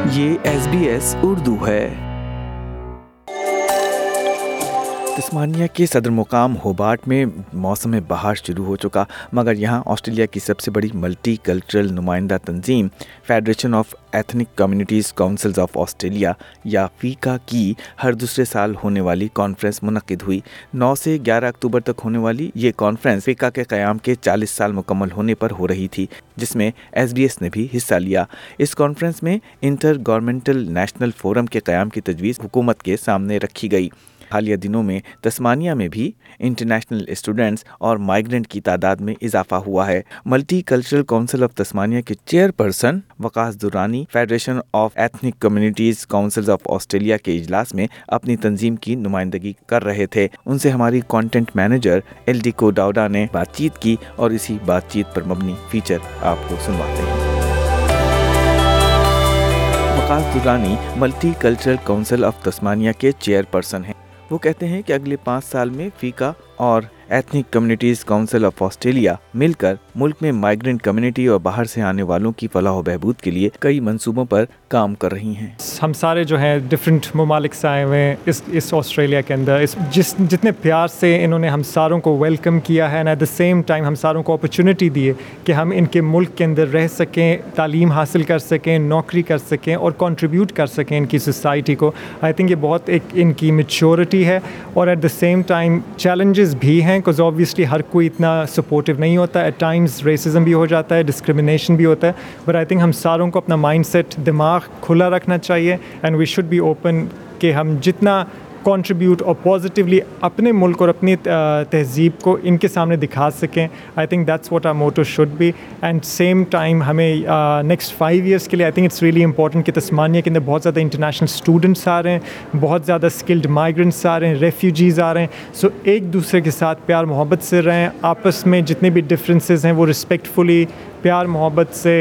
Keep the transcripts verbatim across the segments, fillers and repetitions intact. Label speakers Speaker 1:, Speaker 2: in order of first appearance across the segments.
Speaker 1: یہ S B S Urdu ہے۔ Tasmania کے صدر مقام ہوبارٹ میں موسم بہار شروع ہو چکا، مگر یہاں آسٹریلیا کی سب سے بڑی ملٹی کلچرل نمائندہ تنظیم Federation of ethnic communities councils of Australia یا فیکا کی ہر دوسرے سال ہونے والی کانفرنس منعقد ہوئی۔ نو سے گیارہ اکتوبر تک ہونے والی یہ کانفرنس فیکا کے قیام کے چالیس سال مکمل ہونے پر ہو رہی تھی، جس میں ایس بی ایس نے بھی حصہ لیا۔ اس کانفرنس میں انٹر گورنمنٹل نیشنل فورم کے قیام کی تجویز حکومت کے سامنے رکھی گئی۔ حالیہ دنوں میں تسمانیہ میں بھی انٹرنیشنل اسٹوڈنٹس اور مائیگرنٹ کی تعداد میں اضافہ ہوا ہے۔ Multi cultural council of Tasmania کے chair person Waqas Durrani federation of ethnic communities councils of Australia کے اجلاس میں اپنی تنظیم کی نمائندگی کر رہے تھے۔ ان سے ہماری کانٹینٹ مینیجر ایلڈیکو ڈاوڈا نے بات چیت کی اور اسی بات چیت پر مبنی فیچر آپ کو سنواتے ہیں۔ وقاص Durrani multi cultural council of Tasmania کے چیئر پرسن ہیں۔ وہ کہتے ہیں کہ اگلے پانچ سال میں فیکا اور Ethnic Communities Council of Australia مل کر ملک میں مائیگرنٹ کمیونٹی اور باہر سے آنے والوں کی فلاح و بہبود کے لیے کئی منصوبوں پر کام کر رہی ہیں۔
Speaker 2: ہم سارے جو ہیں ڈفرینٹ ممالک سے آئے ہوئے ہیں اس اس آسٹریلیا کے اندر، اس جس جتنے پیار سے انہوں نے ہم ساروں کو ویلکم کیا ہے، and at the same time ہم ساروں کو اپرچونٹی دی ہے کہ ہم ان کے ملک کے اندر رہ سکیں، تعلیم حاصل کر سکیں، نوکری کر سکیں اور کنٹریبیوٹ کر سکیں ان کی سوسائٹی کو۔ آئی تھنک یہ بہت ایک ان کی میچورٹی ہے، اور at the same time challenges بھی ہیں، بیکاز آبویسلی ہر کوئی اتنا سپورٹیو نہیں ہوتا، ایٹ ٹائمز ریسزم بھی ہو جاتا ہے، ڈسکریمنیشن بھی ہوتا ہے، بٹ آئی تھنک ہم ساروں کو اپنا مائنڈ سیٹ دماغ کھلا رکھنا چاہیے، and we should be open کہ ہم جتنا کنٹریبیوٹ اور پازیٹیولی اپنے ملک اور اپنی تہذیب کو ان کے سامنے دکھا سکیں۔ I think that's what our motto should be, and same time ہمیں نیکسٹ فائیو ایئرس کے لیے I think it's really important کہ تسمانیہ کے اندر بہت زیادہ انٹرنیشنل اسٹوڈنٹس آ رہے ہیں، بہت زیادہ اسکلڈ مائیگرنٹس آ رہے ہیں، ریفیوجیز آ رہے ہیں، سو ایک دوسرے کے ساتھ پیار محبت سے رہیں، آپس میں جتنے بھی ڈفرینسز ہیں وہ رسپیکٹفلی پیار محبت سے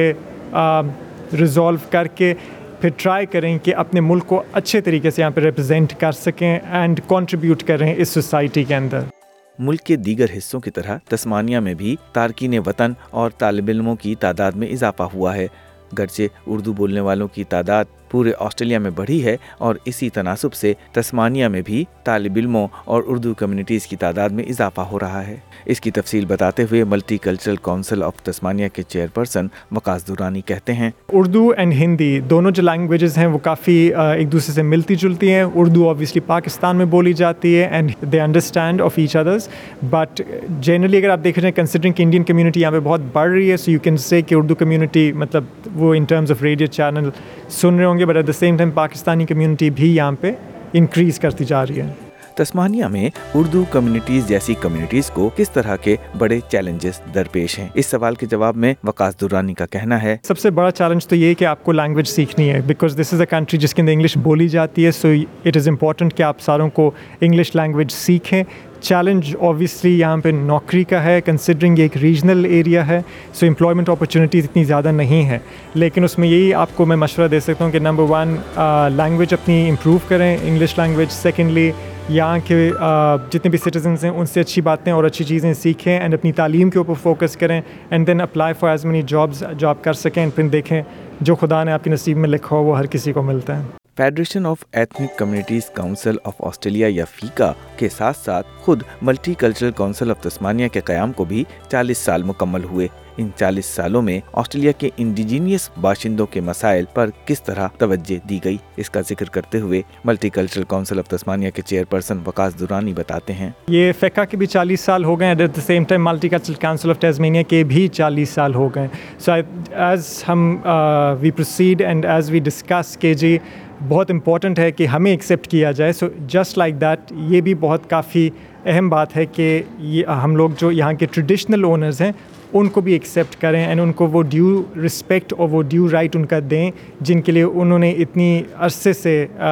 Speaker 2: ریزالو کر کے پھر ٹرائی کریں کہ اپنے ملک کو اچھے طریقے سے یہاں پہ ریپرزینٹ کر سکیں اینڈ کنٹریبیوٹ کریں اس سوسائٹی کے اندر۔
Speaker 1: ملک کے دیگر حصوں کی طرح تسمانیہ میں بھی تارکین وطن اور طالب علموں کی تعداد میں اضافہ ہوا ہے۔ گرچہ اردو بولنے والوں کی تعداد پورے آسٹریلیا میں بڑھی ہے، اور اسی تناسب سے تسمانیہ میں بھی طالب علموں اور اردو کمیونٹیز کی تعداد میں اضافہ ہو رہا ہے۔ اس کی تفصیل بتاتے ہوئے multi cultural council of Tasmania کے چیئر پرسن وقاص درانی کہتے ہیں،
Speaker 2: اردو اینڈ ہندی دونوں جو لینگویجز ہیں وہ کافی ایک دوسرے سے ملتی جلتی ہیں۔ اردو آبویسلی پاکستان میں بولی جاتی ہے and they understand of each others, but generally اگر آپ دیکھ رہے ہیں کنسیڈرنگ کہ انڈین کمیونٹی یہاں پہ بہت بڑھ رہی ہے، سو یو کین سے کہ اردو کمیونٹی مطلب وہ in terms of radio channel سن رہے ہوں گے، but at the same time Pakistani community بھی یہاں پہ انکریز کرتی جا رہی ہے۔
Speaker 1: تسمانیہ میں اردو کمیونٹیز جیسی کمیونٹیز کو کس طرح کے بڑے چیلنجز درپیش ہیں؟ اس سوال کے جواب میں وقاص درانی کا کہنا ہے،
Speaker 2: سب سے بڑا چیلنج تو یہ ہے کہ آپ کو لینگویج سیکھنی ہے، because this is a country جس کے اندر انگلش بولی جاتی ہے، سو اٹ از امپورٹنٹ کہ آپ ساروں کو انگلش لینگویج سیکھیں۔ چیلنج اوبیسلی یہاں پہ نوکری کا ہے، کنسیڈرنگ یہ ایک ریجنل ایریا ہے، سو امپلائمنٹ اپرچونیٹیز اتنی زیادہ نہیں ہے، لیکن اس میں یہی آپ کو میں مشورہ دے سکتا ہوں کہ نمبر ون لینگویج اپنی امپروو کریں، انگلش لینگویج۔ سیکنڈلی یہاں کے جتنے بھی سٹیزنس ہیں ان سے اچھی باتیں اور اچھی چیزیں سیکھیں، اینڈ اپنی تعلیم کے اوپر فوکس کریں، and then apply for as many jobs جو آپ کر سکیں، پھر دیکھیں جو خدا نے آپ کے نصیب میں لکھا ہو وہ ہر کسی کو ملتا ہے۔
Speaker 1: Federation of ethnic Communities Council of Australia یا فیکا کے ساتھ ساتھ خود multi cultural council of Tasmania کے قیام کو بھی چالیس سال مکمل ہوئے۔ ان چالیس سالوں میں آسٹریلیا کے انڈیجینیس باشندوں کے مسائل پر کس طرح توجہ دی گئی، اس کا ذکر کرتے ہوئے multi cultural council of Tasmania کے چیئر پرسن وقاص درانی بتاتے ہیں،
Speaker 2: یہ فیکا کے بھی چالیس سال ہو گئے، at the same time multi cultural council of ٹیزمینیا کے بھی چالیس سال ہو گئے۔ سو ایز ہم we proceed and as we discuss کہ جی بہت امپورٹنٹ ہے کہ ہمیں ایکسیپٹ کیا جائے، سو جسٹ لائک دیٹ یہ بھی بہت کافی اہم بات ہے کہ یہ ہم لوگ جو یہاں کے ٹریڈیشنل اونرز ہیں ان کو بھی ایکسیپٹ کریں، اینڈ ان کو وہ ڈیو رسپیکٹ اور وہ ڈیو رائٹ ان کا دیں جن کے لیے انہوں نے اتنی عرصے سے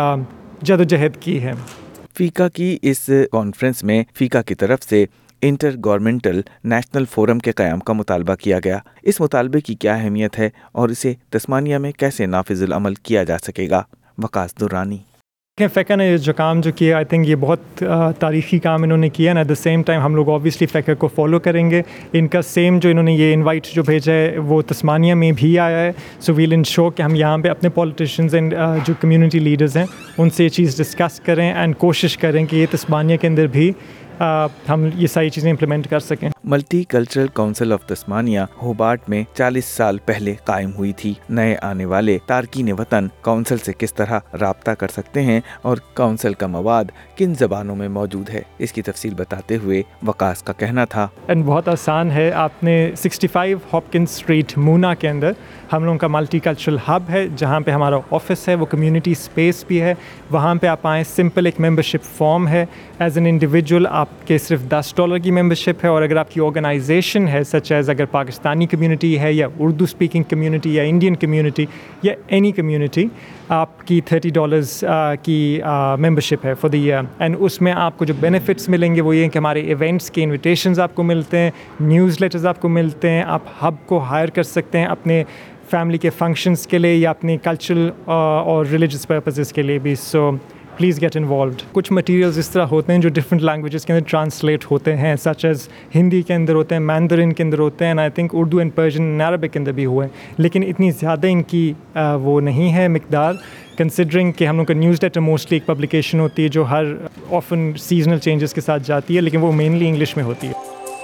Speaker 2: جدوجہد کی ہے۔
Speaker 1: فیکا کی اس کانفرنس میں فیکا کی طرف سے انٹر گورنمنٹل نیشنل فورم کے قیام کا مطالبہ کیا گیا۔ اس مطالبے کی کیا اہمیت ہے اور اسے تسمانیہ میں کیسے نافذ العمل کیا جا سکے گا؟ وقاص درانی۔
Speaker 2: کہ فیکا نے جو کام جو کیا آئی تھنک یہ بہت تاریخی کام انہوں نے کیا، ایٹ دا سیم ٹائم ہم لوگ اوبیسلی فیکا کو فالو کریں گے. ان کا سیم جو انہوں نے یہ انوائٹ جو بھیجا ہے وہ تسمانیہ میں بھی آیا ہے. سو ویل انشور کہ ہم یہاں پہ اپنے پولیٹیشینز اینڈ جو کمیونٹی لیڈرز ہیں ان سے یہ چیز ڈسکس کریں اینڈ کوشش کریں کہ یہ تسمانیہ کے اندر بھی ہم یہ ساری چیزیں امپلیمنٹ کر سکیں.
Speaker 1: Multi cultural council of Tasmania Hobart میں چالیس سال پہلے قائم ہوئی تھی. نئے آنے والے تارکین وطن کونسل سے کس طرح رابطہ کر سکتے ہیں اور کونسل کا مواد کن زبانوں میں موجود ہے، اس کی تفصیل بتاتے ہوئے وقاص کا کہنا تھا
Speaker 2: اینڈ بہت آسان ہے. آپ نے sixty five Hopkins street Moonah کے اندر ہم لوگوں کا ملٹی کلچرل ہب ہے جہاں پہ ہمارا آفس ہے، وہ کمیونٹی اسپیس بھی ہے. وہاں پہ آپ آئیں، سمپل ایک ممبرشپ فارم ہے. ایز این انڈیویجول آپ کے صرف دس ڈالر کی ممبرشپ ہے، اور اگر آپ کی آرگنائزیشن ہے سچ ایز اگر پاکستانی کمیونٹی ہے یا اردو اسپیکنگ کمیونٹی یا انڈین کمیونٹی یا اینی کمیونٹی، آپ کی تھرٹی ڈالرز کی ممبرشپ ہے فار دی ایئر. اینڈ اس میں آپ کو جو بینیفٹس ملیں گے وہ یہ کہ ہمارے ایونٹس کے انویٹیشنز آپ کو ملتے ہیں، نیوز لیٹرز آپ کو ملتے ہیں، آپ ہب کو ہائر کر سکتے ہیں اپنے فیملی کے فنکشنز کے لیے یا اپنے کلچرل اور ریلیجس پرپزز کے لیے بھی. So please get involved. کچھ مٹیریلز اس طرح ہوتے ہیں جو ڈفرینٹ لینگویجز کے اندر ٹرانسلیٹ ہوتے ہیں، سچ ایز ہندی کے اندر ہوتے ہیں، مینڈرن کے اندر ہوتے ہیں، I think Urdu and Persian and Arabic کے اندر بھی ہوئے ہیں. لیکن اتنی زیادہ ان کی وہ نہیں ہے مقدار، کنسیڈرنگ کہ ہم لوگ کا نیوز لیٹر موسٹلی ایک پبلیکیشن ہوتی ہے جو ہر آفن سیزنل چینجز کے ساتھ جاتی ہے، لیکن وہ مینلی انگلش میں ہوتی ہے.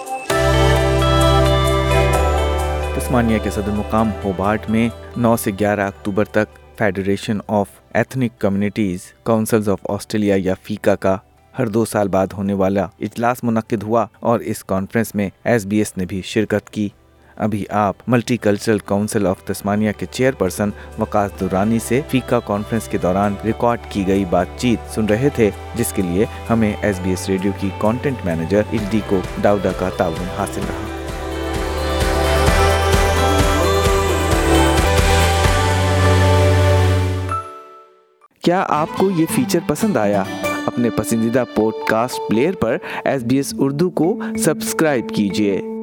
Speaker 1: تسمانیہ کے صدر مقام ہوبارٹ میں نو سے گیارہ اکتوبر تک federation of ethnic communities councils of Australia یا فیکا کا ہر دو سال بعد ہونے والا اجلاس منعقد ہوا، اور اس کانفرنس میں ایس بی ایس نے بھی شرکت کی. ابھی آپ multicultural council of Tasmania کے چیئر پرسن وقاص درانی سے فیکا کانفرنس کے دوران ریکارڈ کی گئی بات چیت سن رہے تھے، جس کے لیے ہمیں ایس بی ایس ریڈیو کی کانٹینٹ مینیجر الڈیکو ڈاؤڈا کا تعاون حاصل رہا. کیا آپ کو یہ فیچر پسند آیا؟ اپنے پسندیدہ پوڈ کاسٹ پلیئر پر ایس بی ایس اردو کو سبسکرائب کیجیے.